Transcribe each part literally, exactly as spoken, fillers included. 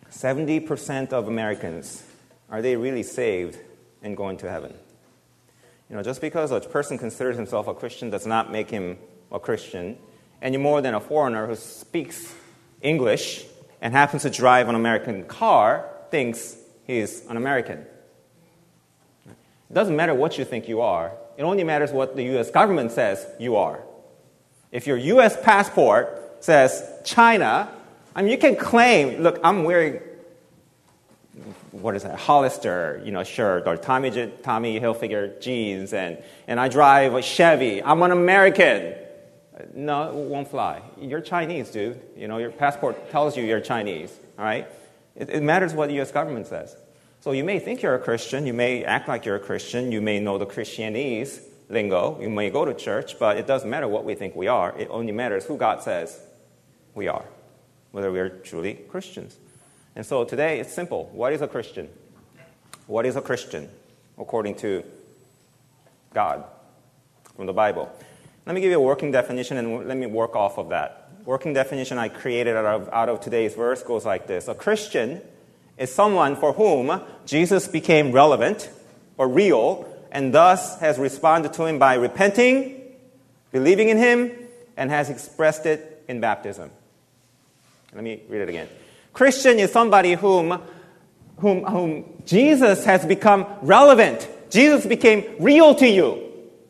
seventy percent of Americans, are they really saved and going to heaven? You know, just because a person considers himself a Christian does not make him a Christian, any more than a foreigner who speaks English and happens to drive an American car thinks he's an American. It doesn't matter what you think you are. It only matters what the U S government says you are. If your U S passport says China, I mean, you can claim, look, I'm wearing, what is that, Hollister, you know, shirt, or Tommy, Tommy Hilfiger jeans, and, and I drive a Chevy. I'm an American. No, it won't fly. You're Chinese, dude. You know, your passport tells you you're Chinese, all right? It, it matters what the U S government says. So you may think you're a Christian. You may act like you're a Christian. You may know the Christianese lingo. You may go to church, but it doesn't matter what we think we are. It only matters who God says we are, whether we are truly Christians. And so today, it's simple. What is a Christian? What is a Christian according to God from the Bible? Let me give you a working definition, and let me work off of that. Working definition I created out of, out of today's verse goes like this. A Christian is someone for whom Jesus became relevant or real, and thus has responded to him by repenting, believing in him, and has expressed it in baptism. Let me read it again. Christian is somebody whom, whom, whom Jesus has become relevant. Jesus became real to you.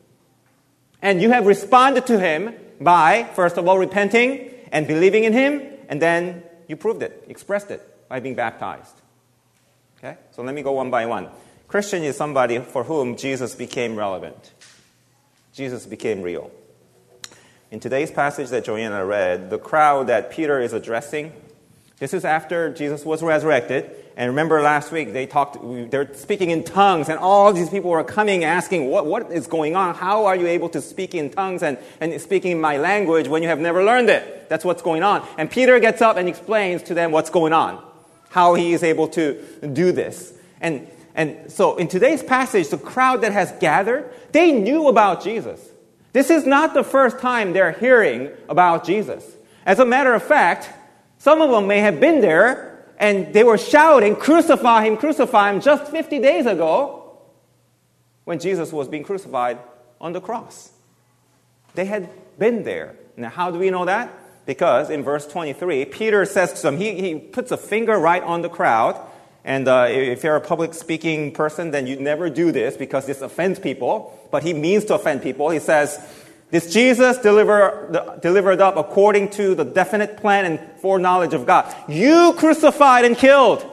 And you have responded to him by, first of all, repenting and believing in him, and then you proved it, expressed it by being baptized. Okay? So let me go one by one. Christian is somebody for whom Jesus became relevant. Jesus became real. In today's passage that Joanna read, the crowd that Peter is addressing, this is after Jesus was resurrected. And remember last week, they talked, they're speaking in tongues, and all these people were coming asking, what, what is going on? How are you able to speak in tongues and, and speaking in my language when you have never learned it? That's what's going on. And Peter gets up and explains to them what's going on, how he is able to do this. And, and so in today's passage, the crowd that has gathered, they knew about Jesus. This is not the first time they're hearing about Jesus. As a matter of fact, some of them may have been there, and they were shouting, crucify him, crucify him, just fifty days ago when Jesus was being crucified on the cross. They had been there. Now, how do we know that? Because in verse twenty-three, Peter says to them, he, he puts a finger right on the crowd. And uh, if you're a public speaking person, then you never do this because this offends people. But he means to offend people. He says, this Jesus deliver, delivered up according to the definite plan and foreknowledge of God. You crucified and killed.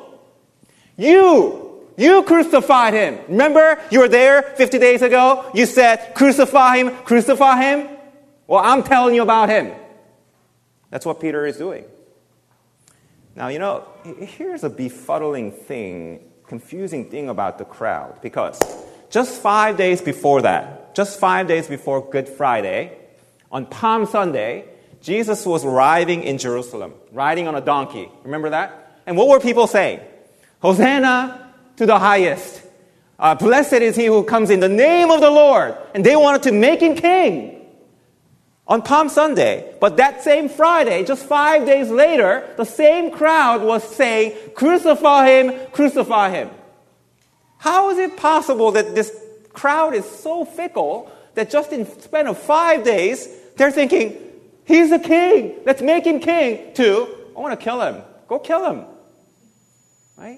You. You crucified him. Remember, you were there fifty days ago. You said, crucify him, crucify him. Well, I'm telling you about him. That's what Peter is doing. Now, you know, here's a befuddling thing, confusing thing about the crowd. Because just five days before that, just five days before Good Friday, on Palm Sunday, Jesus was arriving in Jerusalem, riding on a donkey. Remember that? And what were people saying? Hosanna to the highest. Uh, blessed is he who comes in the name of the Lord. And they wanted to make him king on Palm Sunday. But that same Friday, just five days later, the same crowd was saying, crucify him, crucify him. How is it possible that this crowd is so fickle that just in the span of five days, they're thinking, he's a king, let's make him king, to, I want to kill him, go kill him. Right?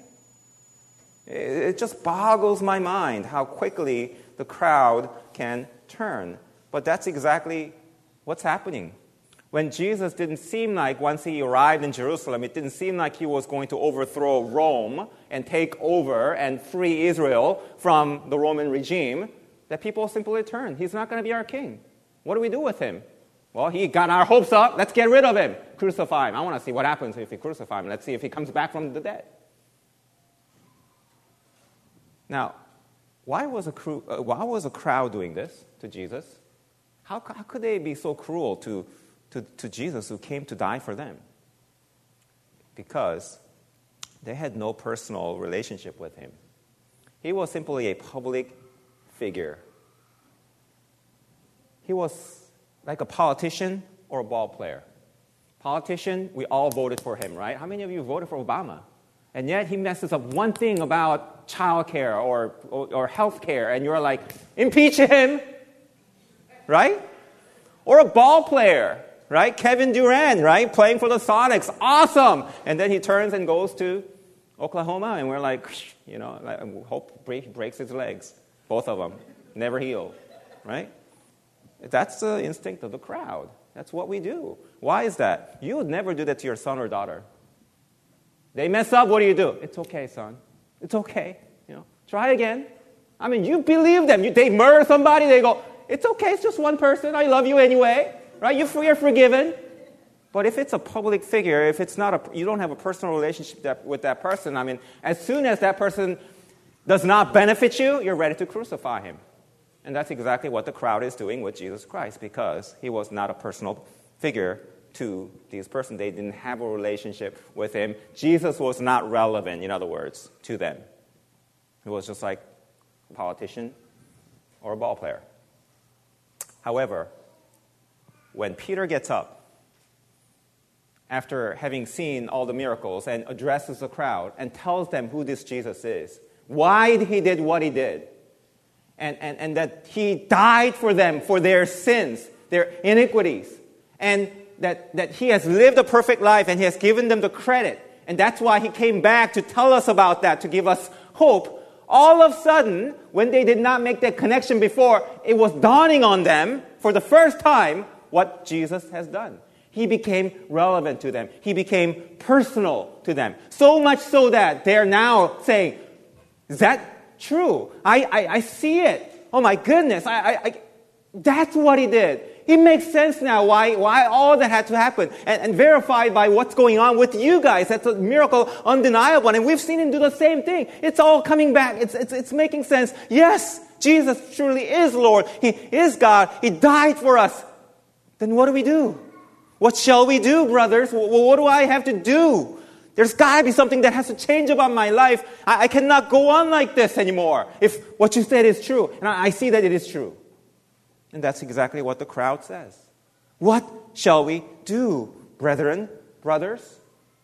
It just boggles my mind how quickly the crowd can turn. But that's exactly what's happening. When Jesus didn't seem like, once he arrived in Jerusalem, it didn't seem like he was going to overthrow Rome and take over and free Israel from the Roman regime, that people simply turned. He's not going to be our king. What do we do with him? Well, he got our hopes up. Let's get rid of him. Crucify him. I want to see what happens if we crucify him. Let's see if he comes back from the dead. Now, why was a, cru- uh, why was a crowd doing this to Jesus? How, how could they be so cruel to, to, to Jesus who came to die for them? Because they had no personal relationship with him. He was simply a public figure. He was like a politician or a ball player. Politician, we all voted for him, right? How many of you voted for Obama? And yet he messes up one thing about childcare or, or, or health care, and you're like, impeach him, right? Or a ball player, right? Kevin Durant, right? Playing for the Sonics, awesome. And then he turns and goes to Oklahoma, and we're like, you know, I hope break, breaks his legs, both of them, never heal, right? That's the instinct of the crowd. That's what we do. Why is that? You would never do that to your son or daughter. They mess up, what do you do? It's okay, son. It's okay. You know, try again. I mean, you believe them. You, they murder somebody, they go, it's okay, it's just one person. I love you anyway. Right? You're, you're forgiven. But if it's a public figure, if it's not a, you don't have a personal relationship that, with that person, I mean, as soon as that person does not benefit you, you're ready to crucify him. And that's exactly what the crowd is doing with Jesus Christ, because he was not a personal figure to these persons. They didn't have a relationship with him. Jesus was not relevant, in other words, to them. He was just like a politician or a ball player. However, when Peter gets up, after having seen all the miracles, and addresses the crowd and tells them who this Jesus is, why he did what he did, and, and, and that he died for them, for their sins, their iniquities, and that, that he has lived a perfect life and he has given them the credit, and that's why he came back to tell us about that, to give us hope. All of a sudden, when they did not make that connection before, it was dawning on them for the first time what Jesus has done. He became relevant to them. He became personal to them. So much so that they're now saying, is that true? I, I, I see it. Oh my goodness. I, I, I, that's what he did. It makes sense now why, why all that had to happen. And, and verified by what's going on with you guys. That's a miracle, undeniable. And we've seen him do the same thing. It's all coming back. It's, it's, it's making sense. Yes, Jesus truly is Lord. He is God. He died for us. Then what do we do? What shall we do, brothers? Well, what do I have to do? There's got to be something that has to change about my life. I, I cannot go on like this anymore if what you said is true. And I, I see that it is true. And that's exactly what the crowd says. What shall we do, brethren, brothers?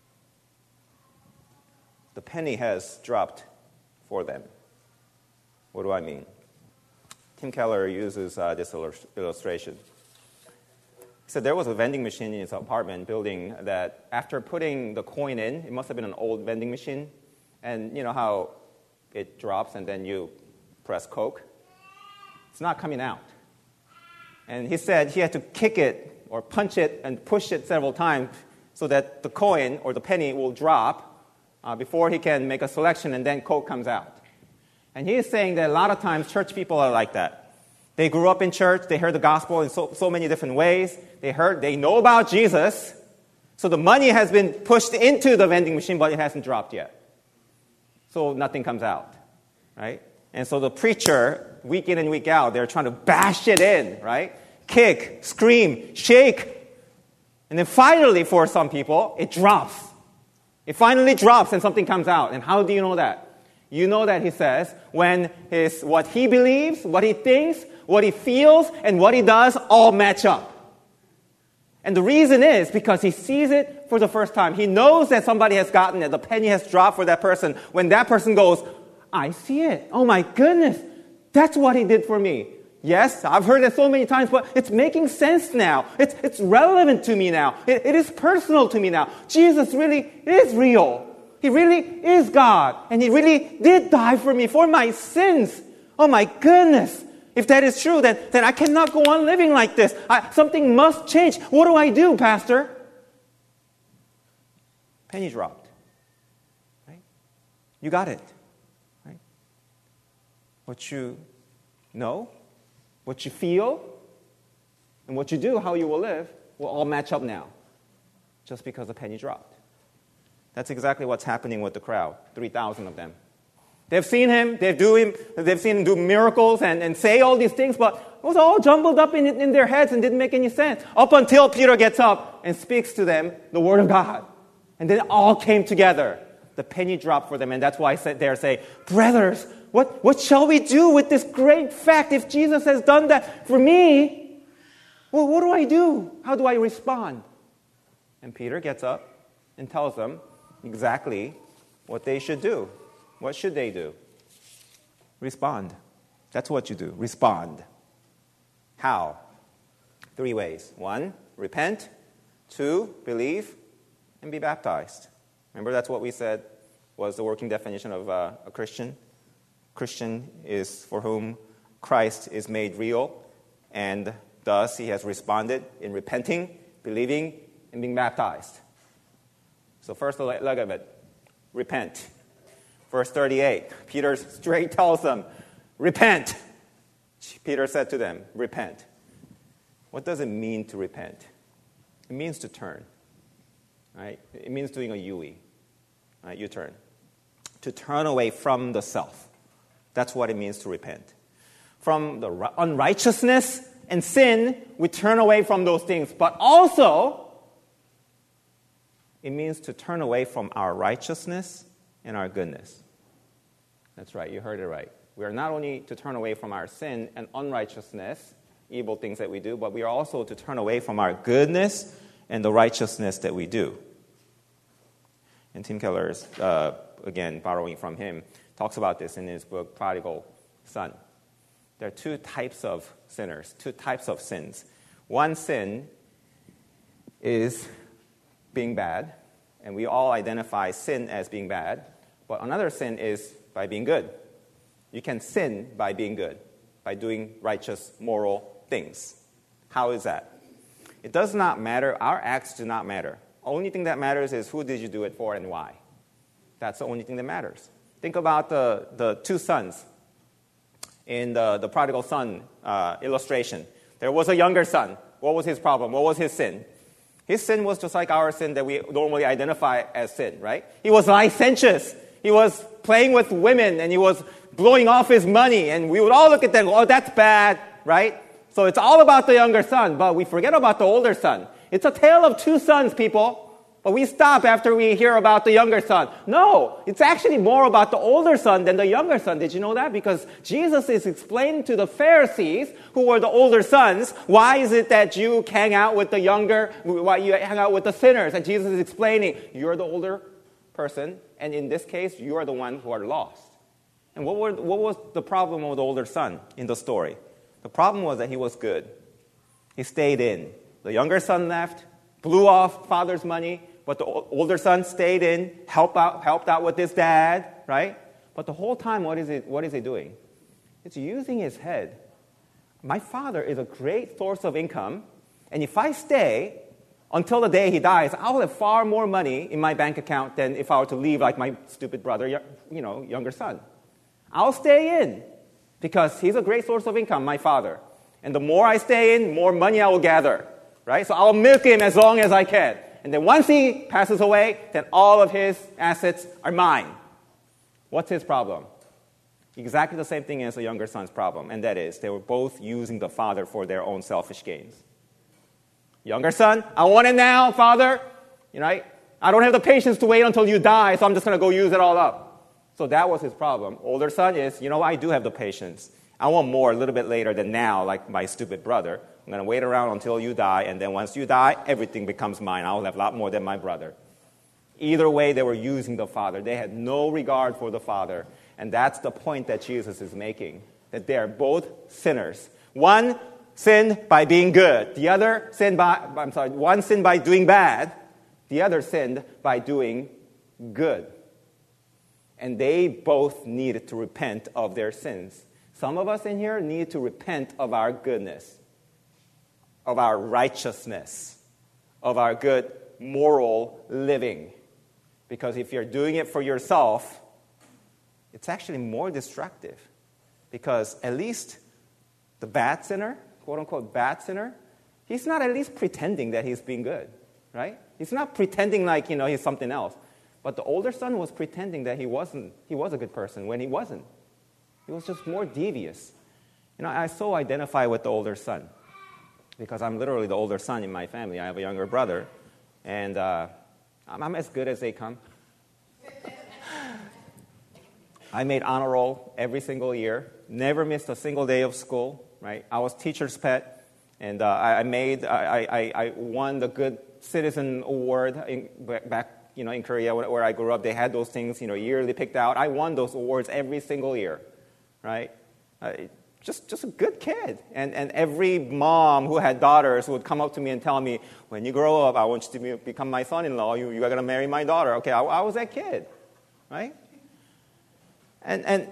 The penny has dropped for them. What do I mean? Tim Keller uses uh, this illustration. He said there was a vending machine in his apartment building that after putting the coin in, it must have been an old vending machine, and you know how it drops and then you press Coke? It's not coming out. And he said he had to kick it or punch it and push it several times so that the coin or the penny will drop uh, before he can make a selection and then Coke comes out. And he is saying that a lot of times church people are like that. They grew up in church. They heard the gospel in so, so many different ways. They heard, they know about Jesus. So the money has been pushed into the vending machine, but it hasn't dropped yet. So nothing comes out, right? And so the preacher, week in and week out, they're trying to bash it in, right? Kick, scream, shake. And then finally, for some people, it drops. It finally drops and something comes out. And how do you know that? You know that, he says, when his, what he believes, what he thinks, what he feels, and what he does all match up. And the reason is because he sees it for the first time. He knows that somebody has gotten it. The penny has dropped for that person. When that person goes, I see it. Oh my goodness. That's what he did for me. Yes, I've heard it so many times, but it's making sense now. It's, it's relevant to me now. It, it is personal to me now. Jesus really is real. He really is God. And he really did die for me, for my sins. Oh my goodness. If that is true, then, then I cannot go on living like this. I, something must change. What do I do, Pastor? Penny dropped. Right? You got it. Right? What you know, what you feel, and what you do, how you will live, will all match up now. Just because the penny dropped. That's exactly what's happening with the crowd. three thousand of them. They've seen him, they've, do him, they've seen him do miracles and, and say all these things, but it was all jumbled up in, in their heads and didn't make any sense. Up until Peter gets up and speaks to them the Word of God. And then it all came together. The penny dropped for them, and that's why I said there, say, brothers, what, what shall we do with this great fact? If Jesus has done that for me, well, what do I do? How do I respond? And Peter gets up and tells them exactly what they should do. What should they do? Respond. That's what you do. Respond. How? Three ways. One, repent. Two, believe. And be baptized. Remember, that's what we said was the working definition of uh, a Christian. Christian is for whom Christ is made real, and thus he has responded in repenting, believing, and being baptized. So first leg of it, repent. Verse thirty-eight, Peter straight tells them, repent. Peter said to them, repent. What does it mean to repent? It means to turn. Right? It means doing a U-E, right? U-turn. To turn away from the self. That's what it means to repent. From the unrighteousness and sin, we turn away from those things. But also, it means to turn away from our righteousness and our goodness. That's right, you heard it right. We are not only to turn away from our sin and unrighteousness, evil things that we do, but we are also to turn away from our goodness and the righteousness that we do. And Tim Keller is, uh, again, borrowing from him, talks about this in his book, Prodigal Son. There are two types of sinners, two types of sins. One sin is being bad, and we all identify sin as being bad, but another sin is by being good. You can sin by being good, by doing righteous, moral things. How is that? It does not matter. Our acts do not matter. Only thing that matters is who did you do it for and why. That's the only thing that matters. Think about the, the two sons in the, the prodigal son uh, illustration. There was a younger son. What was his problem? What was his sin? His sin was just like our sin that we normally identify as sin, right? He was licentious. He was playing with women, and he was blowing off his money, and we would all look at that and go, oh, that's bad, right? So it's all about the younger son, but we forget about the older son. It's a tale of two sons, people. But we stop after we hear about the younger son. No, it's actually more about the older son than the younger son. Did you know that? Because Jesus is explaining to the Pharisees, who were the older sons, why is it that you hang out with the younger, why you hang out with the sinners? And Jesus is explaining, you're the older person, and in this case, you are the one who are lost. And what, were, what was the problem of the older son in the story? The problem was that he was good. He stayed in. The younger son left, blew off father's money, but the older son stayed in, helped out, helped out with his dad, right? But the whole time, what is it? What is he doing? It's using his head. My father is a great source of income, and if I stay until the day he dies, I will have far more money in my bank account than if I were to leave like my stupid brother, you know, younger son. I'll stay in because he's a great source of income, my father. And the more I stay in, more money I will gather, right? So I'll milk him as long as I can. And then once he passes away, then all of his assets are mine. What's his problem? Exactly the same thing as the younger son's problem, and that is they were both using the father for their own selfish gains. Younger son, I want it now, father. You know, I, I don't have the patience to wait until you die, so I'm just going to go use it all up. So that was his problem. Older son is, you know, I do have the patience. I want more a little bit later than now, like my stupid brother. I'm going to wait around until you die, and then once you die, everything becomes mine. I'll have a lot more than my brother. Either way, they were using the father. They had no regard for the father. And that's the point that Jesus is making, that they are both sinners. One sinned by being good. The other sinned by, I'm sorry, one sinned by doing bad. The other sinned by doing good. And they both needed to repent of their sins. Some of us in here need to repent of our goodness, of our righteousness, of our good moral living. Because if you're doing it for yourself, it's actually more destructive. Because at least the bad sinner, quote-unquote bad sinner, he's not at least pretending that he's being good, right? He's not pretending like, you know, he's something else. But the older son was pretending that he wasn't, he was a good person when he wasn't. He was just more devious. You know, I so identify with the older son because I'm literally the older son in my family. I have a younger brother, and uh, I'm, I'm as good as they come. I made honor roll every single year, never missed a single day of school, right? I was teacher's pet, and uh, I, I made, I, I, I won the Good Citizen Award in, back you know, in Korea where, where I grew up, they had those things, you know, yearly picked out. I won those awards every single year, right? Uh, just, just a good kid. And, and every mom who had daughters would come up to me and tell me, when you grow up, I want you to be, become my son-in-law. You, you are going to marry my daughter. Okay, I, I was that kid, right? And, and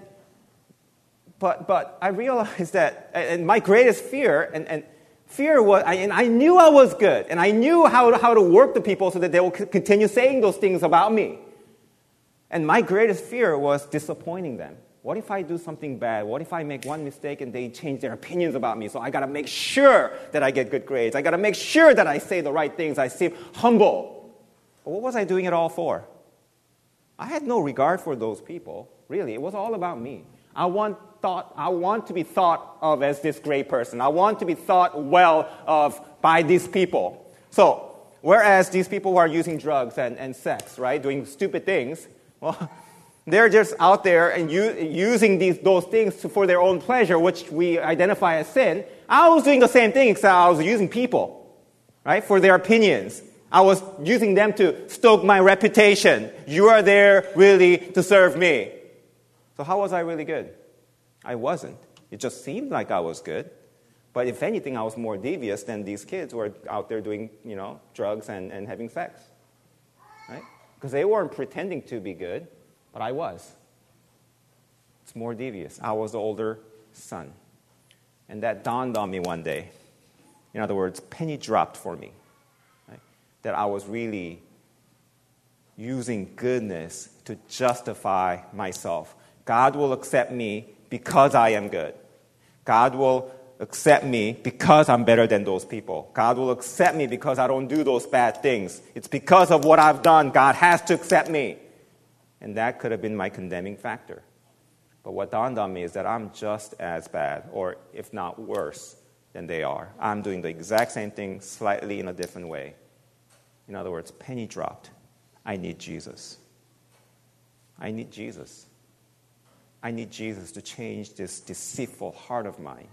but, but I realized that, and my greatest fear, and, and fear was, and I knew I was good, and I knew how to, how to work the people so that they will continue saying those things about me. And my greatest fear was disappointing them. What if I do something bad? What if I make one mistake and they change their opinions about me? So I got to make sure that I get good grades. I got to make sure that I say the right things. I seem humble. But what was I doing it all for? I had no regard for those people. Really, it was all about me. I want thought. I want to be thought of as this great person. I want to be thought well of by these people. So, whereas these people who are using drugs and, and sex, right, doing stupid things, well, they're just out there and u- using these those things to, for their own pleasure, which we identify as sin. I was doing the same thing, except I was using people, right, for their opinions. I was using them to stoke my reputation. You are there really to serve me. So how was I really good? I wasn't. It just seemed like I was good. But if anything, I was more devious than these kids who are out there doing, you know, drugs and, and having sex. Right? Because they weren't pretending to be good, but I was. It's more devious. I was the older son. And that dawned on me one day. In other words, penny dropped for me. Right? That I was really using goodness to justify myself. God will accept me because I am good. God will accept me because I'm better than those people. God will accept me because I don't do those bad things. It's because of what I've done. God has to accept me. And that could have been my condemning factor. But what dawned on me is that I'm just as bad, or if not worse, than they are. I'm doing the exact same thing, slightly in a different way. In other words, penny dropped. I need Jesus. I need Jesus. I need Jesus to change this deceitful heart of mine.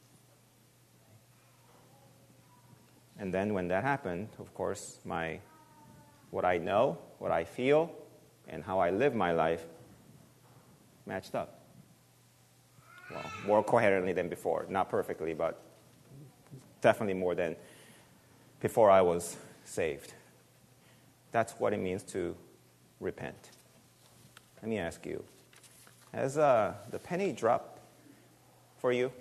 And then when that happened, of course, my what I know, what I feel, and how I live my life matched up. Well, more coherently than before. Not perfectly, but definitely more than before I was saved. That's what it means to repent. Let me ask you, has uh, the penny dropped for you?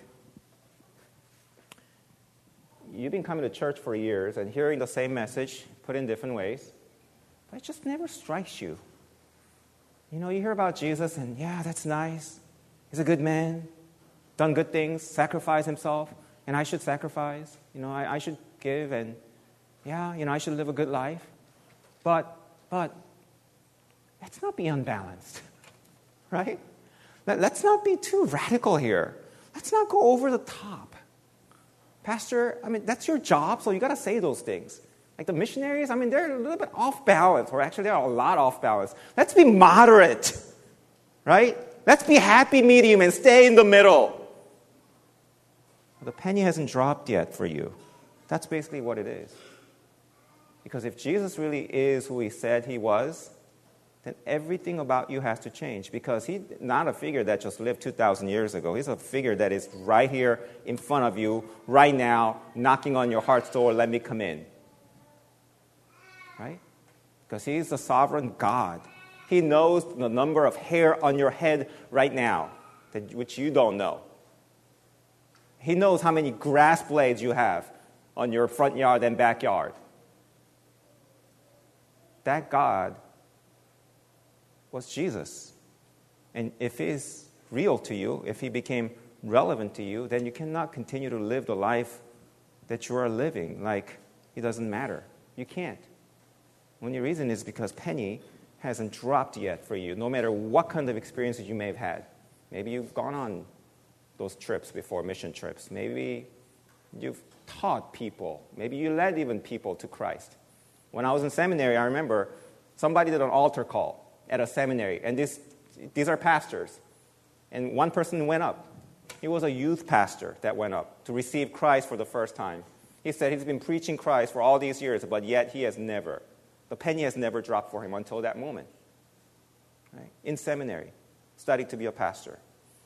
You've been coming to church for years and hearing the same message put in different ways, but it just never strikes you. You know, you hear about Jesus and, yeah, that's nice. He's a good man, done good things, sacrificed himself, and I should sacrifice. You know, I, I should give, and, yeah, you know, I should live a good life. But, but, let's not be unbalanced, right? Let, let's not be too radical here. Let's not go over the top. Pastor, I mean, that's your job, so you got to say those things. Like the missionaries, I mean, they're a little bit off balance, or actually they're a lot off balance. Let's be moderate, right? Let's be happy medium and stay in the middle. The penny hasn't dropped yet for you. That's basically what it is. Because if Jesus really is who he said he was, then everything about you has to change. Because he's not a figure that just lived two thousand years ago. He's a figure that is right here in front of you, right now, knocking on your heart's door, let me come in. Right? Because he's the sovereign God. He knows the number of hair on your head right now, that, which you don't know. He knows how many grass blades you have on your front yard and backyard. That God was Jesus. And if he's real to you, if he became relevant to you, then you cannot continue to live the life that you are living like it doesn't matter. You can't. Only reason is because penny hasn't dropped yet for you, no matter what kind of experiences you may have had. Maybe you've gone on those trips before, mission trips. Maybe you've taught people. Maybe you led even people to Christ. When I was in seminary, I remember somebody did an altar call at a seminary, and this, these are pastors. And one person went up. He was a youth pastor that went up to receive Christ for the first time. He said he's been preaching Christ for all these years, but yet he has never The penny has never dropped for him until that moment. Right? In seminary, studying to be a pastor.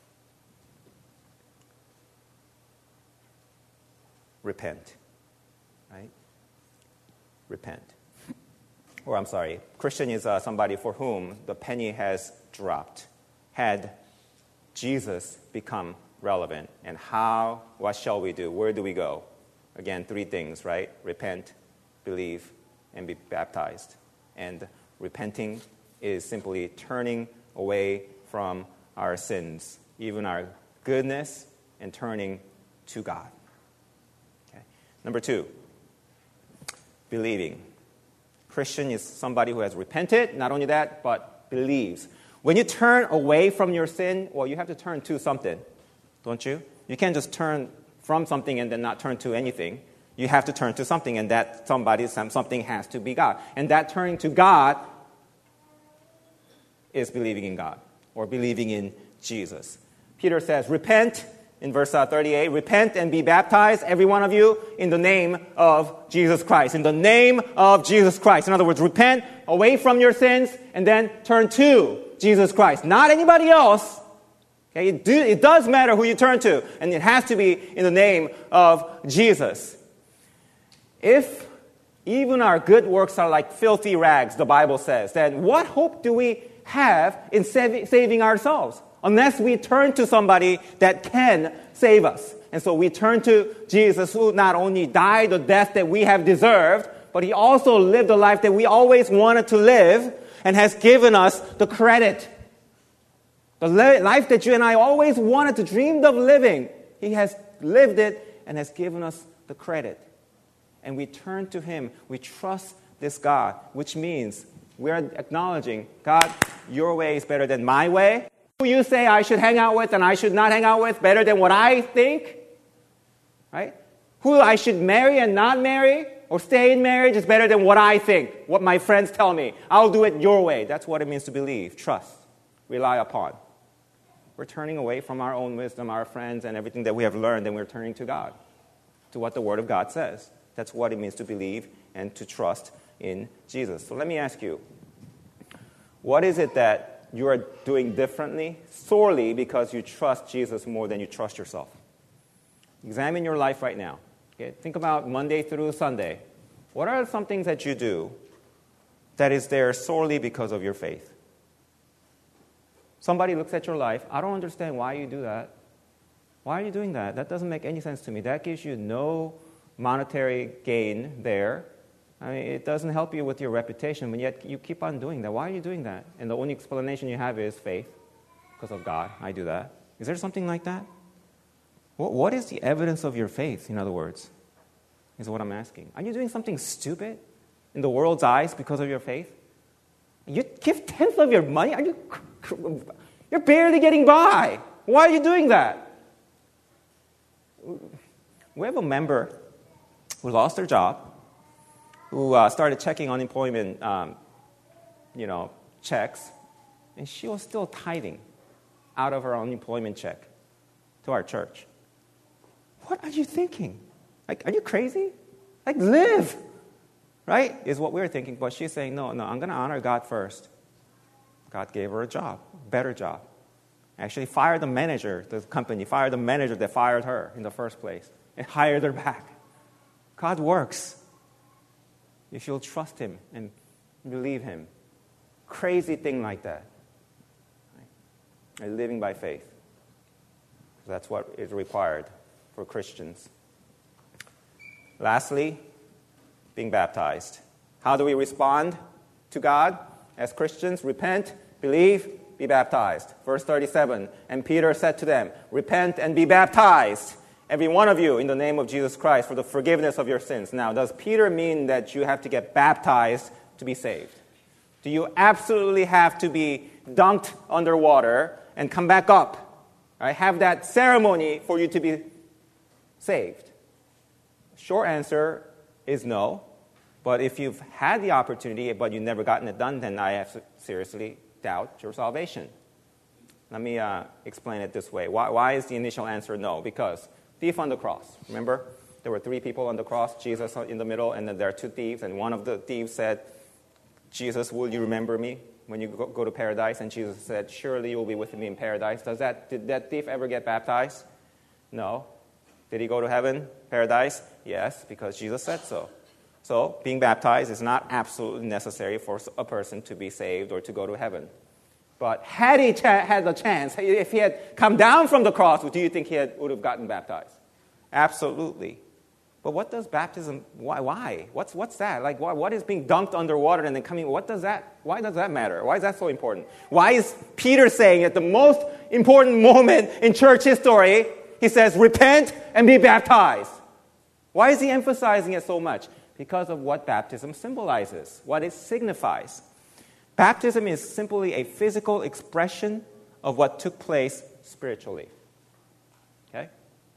Repent. Right? Repent. Or I'm sorry, Christian is uh, somebody for whom the penny has dropped. Had Jesus become relevant? And how, what shall we do? Where do we go? Again, three things, right? Repent, believe, and be baptized. And repenting is simply turning away from our sins, even our goodness, and turning to God. Okay. Number two, believing. Christian is somebody who has repented, not only that, but believes. When you turn away from your sin, well, you have to turn to something, don't you? You can't just turn from something and then not turn to anything. You have to turn to something, and that somebody, something has to be God. And that turning to God is believing in God or believing in Jesus. Peter says, repent, in verse thirty-eight, repent and be baptized, every one of you, in the name of Jesus Christ. In the name of Jesus Christ. In other words, repent away from your sins and then turn to Jesus Christ. Not anybody else. Okay, it, do, it does matter who you turn to, and it has to be in the name of Jesus. If even our good works are like filthy rags, the Bible says, then what hope do we have in sav- saving ourselves? Unless we turn to somebody that can save us. And so we turn to Jesus, who not only died the death that we have deserved, but he also lived the life that we always wanted to live and has given us the credit. The li- life that you and I always wanted to, dreamed of living. He has lived it and has given us the credit. And we turn to him. We trust this God, which means we're acknowledging, God, your way is better than my way. Who you say I should hang out with and I should not hang out with better than what I think, right? Who I should marry and not marry or stay in marriage is better than what I think, what my friends tell me. I'll do it your way. That's what it means to believe, trust, rely upon. We're turning away from our own wisdom, our friends, and everything that we have learned, and we're turning to God, to what the Word of God says. That's what it means to believe and to trust in Jesus. So let me ask you, what is it that you are doing differently, sorely because you trust Jesus more than you trust yourself? Examine your life right now. Okay? Think about Monday through Sunday. What are some things that you do that is there solely because of your faith? Somebody looks at your life, I don't understand why you do that. Why are you doing that? That doesn't make any sense to me. That gives you no monetary gain there. I mean, it doesn't help you with your reputation, but yet you keep on doing that. Why are you doing that? And the only explanation you have is faith, because of God. I do that. Is there something like that? What, what is the evidence of your faith, in other words, is what I'm asking. Are you doing something stupid in the world's eyes because of your faith? You give tenth of your money? Are you, you're barely getting by. Why are you doing that? We have a member who lost their job, who uh, started checking unemployment, um, you know, checks, and she was still tithing out of her unemployment check to our church. What are you thinking? Like, are you crazy? Like, live, right? Is what we're thinking. But she's saying, no, no, I'm going to honor God first. God gave her a job, a better job. Actually fired the manager, the company, fired the manager that fired her in the first place, and hired her back. God works. If you'll trust him and believe him. Crazy thing like that. Right? Living by faith. That's what is required for Christians. Lastly, being baptized. How do we respond to God as Christians? Repent, believe, be baptized. Verse thirty-seven, and Peter said to them, repent and be baptized, every one of you, in the name of Jesus Christ, for the forgiveness of your sins. Now, does Peter mean that you have to get baptized to be saved? Do you absolutely have to be dunked underwater and come back up? Right? Have that ceremony for you to be saved? Short answer is no. But if you've had the opportunity, but you've never gotten it done, then I have to seriously doubt your salvation. Let me uh, explain it this way. Why, why is the initial answer no? Because thief on the cross. Remember? There were three people on the cross, Jesus in the middle, and then there are two thieves, and one of the thieves said, Jesus, will you remember me when you go, go to paradise? And Jesus said, surely you will be with me in paradise. Does that, did that thief ever get baptized? No. Did he go to heaven, paradise? Yes, because Jesus said so. So being baptized is not absolutely necessary for a person to be saved or to go to heaven. But had he cha- had the chance, if he had come down from the cross, do you think he had, would have gotten baptized? Absolutely. But what does baptism, why? why? What's, what's that? Like, why, what is being dunked underwater and then coming, what does that, why does that matter? Why is that so important? Why is Peter saying at the most important moment in church history, he says, repent and be baptized? Why is he emphasizing it so much? Because of what baptism symbolizes, what it signifies. Baptism is simply a physical expression of what took place spiritually. Okay?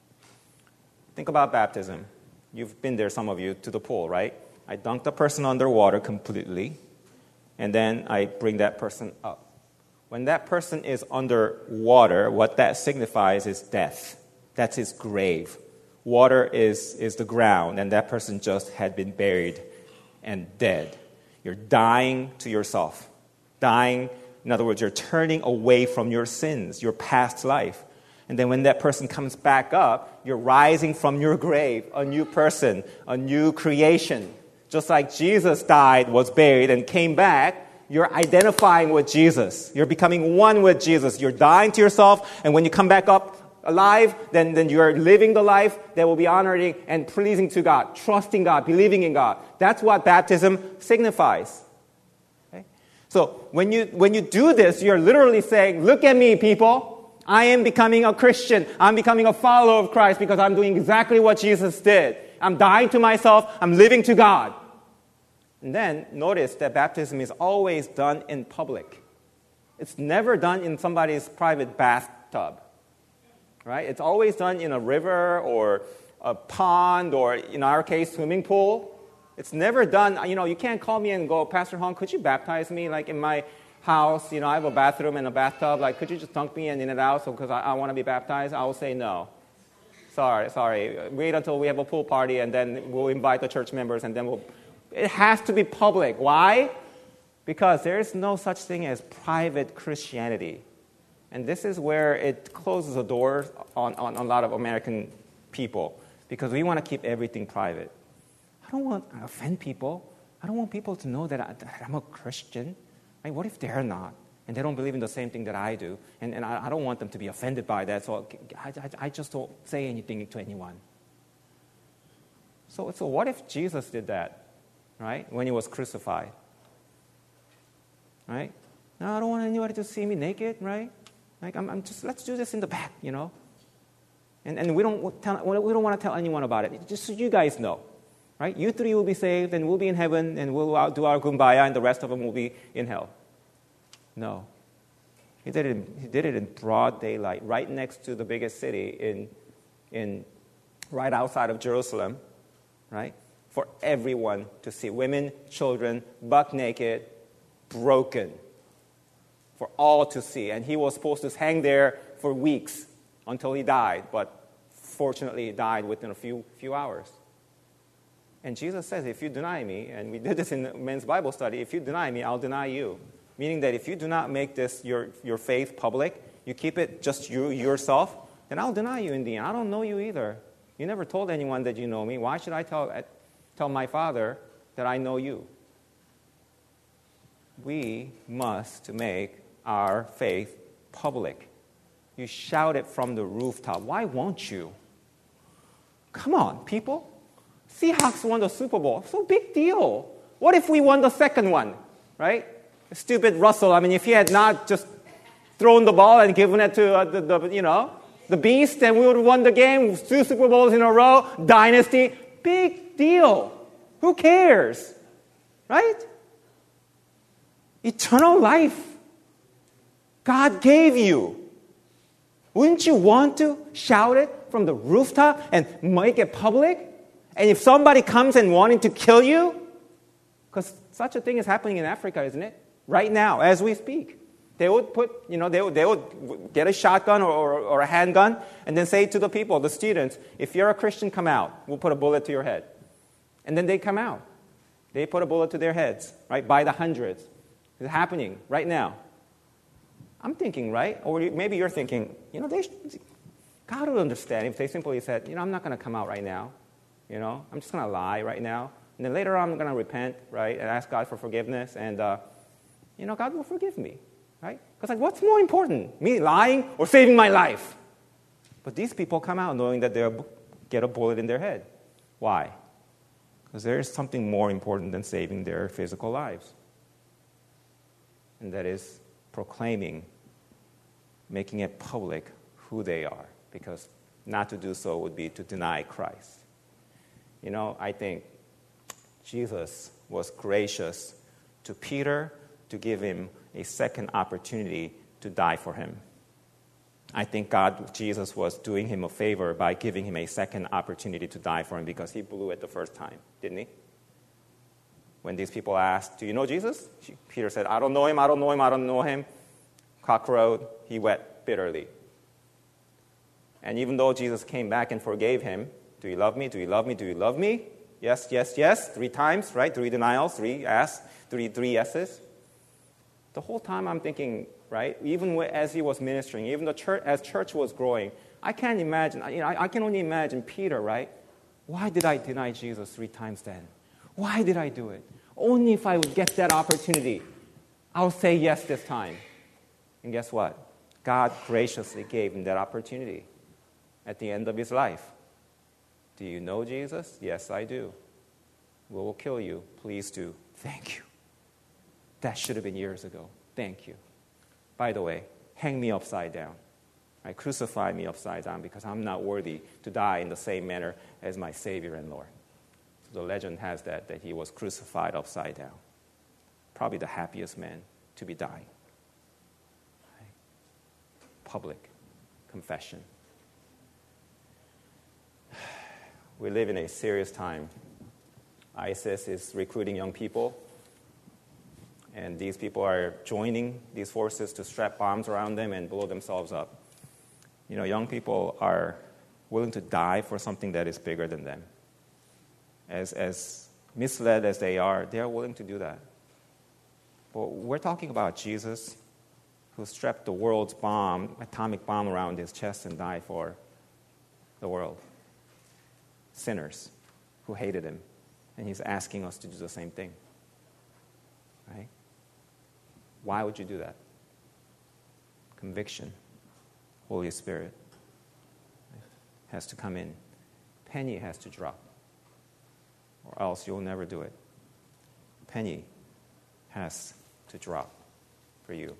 Think about baptism. You've been there, some of you, to the pool, right? I dunk the person underwater completely, and then I bring that person up. When that person is underwater, what that signifies is death. That's his grave. Water is, is the ground, and that person just had been buried and dead. You're dying to yourself. Dying, in other words, you're turning away from your sins, your past life. And then when that person comes back up, you're rising from your grave, a new person, a new creation. Just like Jesus died, was buried, and came back, you're identifying with Jesus. You're becoming one with Jesus. You're dying to yourself, and when you come back up alive, then, then you're living the life that will be honoring and pleasing to God, trusting God, believing in God. That's what baptism signifies. Okay? So when you, when you do this, you're literally saying, look at me, people. I am becoming a Christian. I'm becoming a follower of Christ because I'm doing exactly what Jesus did. I'm dying to myself. I'm living to God. And then notice that baptism is always done in public. It's never done in somebody's private bathtub. Right? It's always done in a river or a pond or, in our case, swimming pool. It's never done, you know, you can't call me and go, Pastor Hong, could you baptize me? Like in my house, you know, I have a bathroom and a bathtub. Like, could you just dunk me in and out so because I, I want to be baptized? I will say no. Sorry, sorry. Wait until we have a pool party and then we'll invite the church members and then we'll... It has to be public. Why? Because there is no such thing as private Christianity. And this is where it closes the door on, on, on a lot of American people because we want to keep everything private. I don't want to offend people. I don't want people to know that, I, that I'm a Christian. Right? What if they're not? And they don't believe in the same thing that I do. And, and I, I don't want them to be offended by that. So I, I, I just don't say anything to anyone. So, so what if Jesus did that, right, when he was crucified? Right? No, I don't want anybody to see me naked, right? Like, I'm, I'm just, let's do this in the back, you know? And, and we don't tell, we don't want to tell anyone about it. Just so you guys know, right? You three will be saved, and we'll be in heaven, and we'll do our kumbaya, and the rest of them will be in hell. No. He did it in, he did it in broad daylight, right next to the biggest city, in, in right outside of Jerusalem, right? For everyone to see. Women, children, buck naked, broken. For all to see. And he was supposed to hang there for weeks until he died. But fortunately, he died within a few, few hours. And Jesus says, if you deny me, and we did this in the men's Bible study, if you deny me, I'll deny you. Meaning that if you do not make this your, your faith public, you keep it just you yourself, then I'll deny you in the end. I don't know you either. You never told anyone that you know me. Why should I tell, tell my Father that I know you? We must make our faith public. You shout it from the rooftop. Why won't you? Come on, people. Seahawks won the Super Bowl. So big deal. What if we won the second one, right? Stupid Russell. I mean, if he had not just thrown the ball and given it to uh, the, the, you know, the beast, then we would have won the game. Two Super Bowls in a row. Dynasty. Big deal. Who cares? Right? Eternal life. God gave you. Wouldn't you want to shout it from the rooftop and make it public? And if somebody comes and wanting to kill you, because such a thing is happening in Africa, isn't it? Right now, as we speak. They would put, you know, they would, they would get a shotgun or, or, or a handgun and then say to the people, the students, if you're a Christian, come out. We'll put a bullet to your head. And then they come out. They put a bullet to their heads, right, by the hundreds. It's happening right now. I'm thinking, right? Or maybe you're thinking, you know, they should, God would understand if they simply said, you know, I'm not going to come out right now. You know, I'm just going to lie right now. And then later on, I'm going to repent, right, and ask God for forgiveness. And, uh, you know, God will forgive me, right? Because, like, what's more important, me lying or saving my life? But these people come out knowing that they'll get a bullet in their head. Why? Because there is something more important than saving their physical lives. And that is proclaiming, making it public who they are. Because not to do so would be to deny Christ. You know, I think Jesus was gracious to Peter to give him a second opportunity to die for him. I think God, Jesus was doing him a favor by giving him a second opportunity to die for him because he blew it the first time, didn't he? When these people asked, do you know Jesus? Peter said, I don't know him, I don't know him, I don't know him. Cock crowed, he wept bitterly. And even though Jesus came back and forgave him, do you love me, do you love me, do you love me? Yes, yes, yes, three times, right? Three denials, three yes, three, three yeses. The whole time I'm thinking, right, even as he was ministering, even the church, as church was growing, I can't imagine, you know, I, I can only imagine Peter, right? Why did I deny Jesus three times then? Why did I do it? Only if I would get that opportunity, I'll say yes this time. And guess what? God graciously gave him that opportunity at the end of his life. Do you know Jesus? Yes, I do. We will kill you. Please do. Thank you. That should have been years ago. Thank you. By the way, hang me upside down. Right? Crucify me upside down because I'm not worthy to die in the same manner as my Savior and Lord. So the legend has that, that he was crucified upside down. Probably the happiest man to be dying. Right? Public confession. We live in a serious time. ISIS is recruiting young people. And these people are joining these forces to strap bombs around them and blow themselves up. You know, young people are willing to die for something that is bigger than them. As, as misled as they are, they are willing to do that. But we're talking about Jesus, who strapped the world's bomb, atomic bomb around his chest and died for the world. Sinners who hated him. And he's asking us to do the same thing. Right? Why would you do that? Conviction. Holy Spirit has to come in. Penny has to drop. Or else you'll never do it. Penny has to drop for you.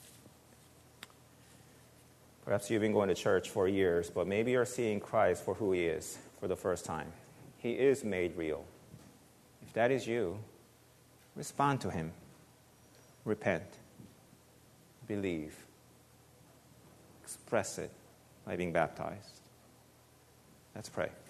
Perhaps you've been going to church for years, but maybe you're seeing Christ for who he is for the first time. He is made real. If that is you, respond to him. Repent. Believe. Express it by being baptized. Let's pray.